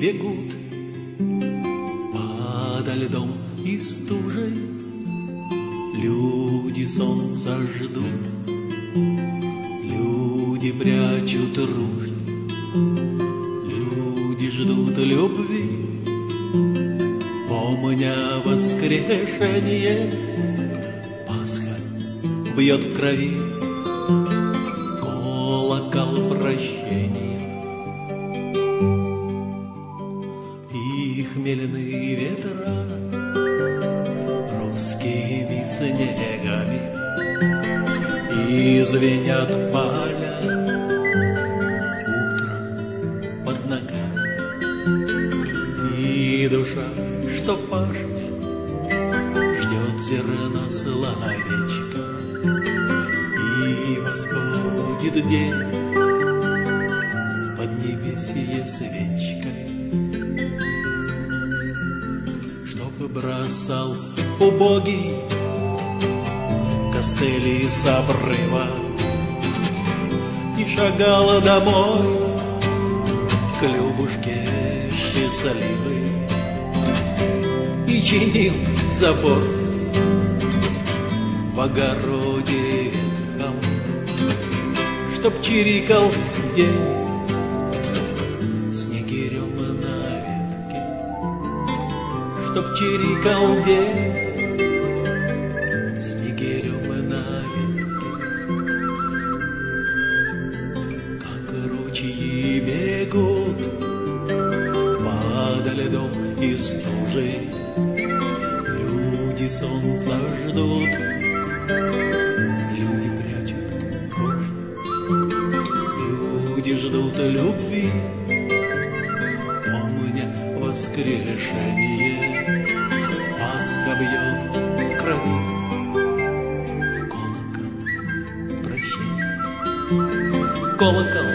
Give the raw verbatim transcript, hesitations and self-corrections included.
бегут подо льдом и стужей. Люди солнца ждут, люди прячут ружья, люди ждут любви, помня воскрешение. Пасха бьет в крови в колокол прощения, и хмельные ветра русскими снегами, и звенят поля утром под ногами, и душа, что пашня, ждет зерна словечко, и восходит день в поднебесье свечкой, чтоб бросал убогий костыли с обрыва и шагал домой к Любушке счастливой, и чинил забор в огороде ветхом, чтоб чирикал день снегирем на ветке, чтоб чирикал день снегирем на ветке. Как ручьи бегут подо льдом и стужей, люди солнца ждут, люди прячут ружья, люди ждут любви, помня воскрешение. Пасха бьет в крови в колокол прощения, в колокол